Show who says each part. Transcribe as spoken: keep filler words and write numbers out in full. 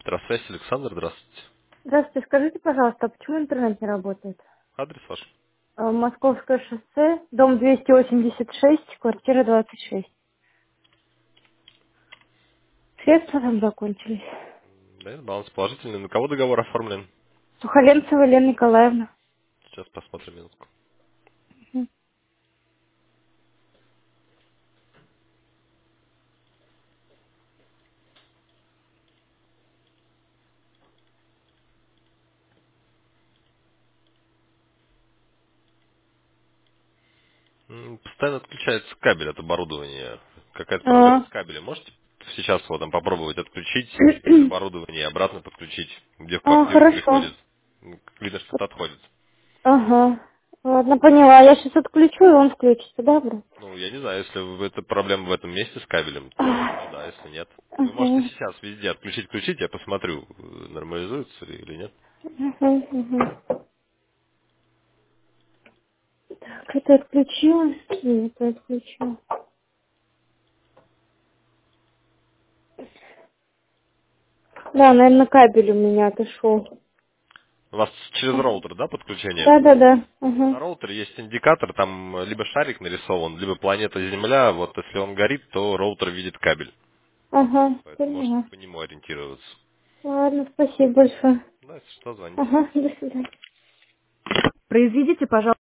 Speaker 1: Здравствуйте, Александр, здравствуйте.
Speaker 2: Здравствуйте, скажите, пожалуйста, а почему интернет не работает?
Speaker 1: Адрес ваш?
Speaker 2: Э, Московское шоссе, дом двести восемьдесят шесть, квартира двадцать шесть. Средства там закончились.
Speaker 1: Да, баланс положительный. На кого договор оформлен?
Speaker 2: Сухоленцева Лена Николаевна.
Speaker 1: Сейчас посмотрим минутку.
Speaker 2: Мгм.
Speaker 1: М, Постоянно отключается кабель от оборудования. Какая-то проблема
Speaker 2: А,
Speaker 1: с кабелем. Можете сейчас его там попробовать отключить из оборудования и обратно подключить, где в
Speaker 2: а,
Speaker 1: квартиру
Speaker 2: хорошо.
Speaker 1: приходит? М, Видно, что-то отходит.
Speaker 2: Ага. Ладно, поняла. Я сейчас отключу, и он включится, да, брат?
Speaker 1: Ну, я не знаю, если в- это проблема в этом месте с кабелем, то, то да, если нет. Вы можете
Speaker 2: Ага.
Speaker 1: сейчас везде отключить-включить, я посмотрю, э, нормализуется ли или нет.
Speaker 2: Ага, ага. Так, это отключила, и это отключила. Да, наверное, кабель у меня отошел.
Speaker 1: У вас через роутер, да, подключение?
Speaker 2: Да, да, да. Ага.
Speaker 1: На роутере есть индикатор, там либо шарик нарисован, либо планета Земля. Вот если он горит, то роутер видит кабель.
Speaker 2: Ага,
Speaker 1: Поэтому можете
Speaker 2: поняла.
Speaker 1: по нему ориентироваться.
Speaker 2: Ладно, спасибо большое.
Speaker 1: Да, если что, звоните.
Speaker 2: Ага, до свидания. Произведите, пожалуйста.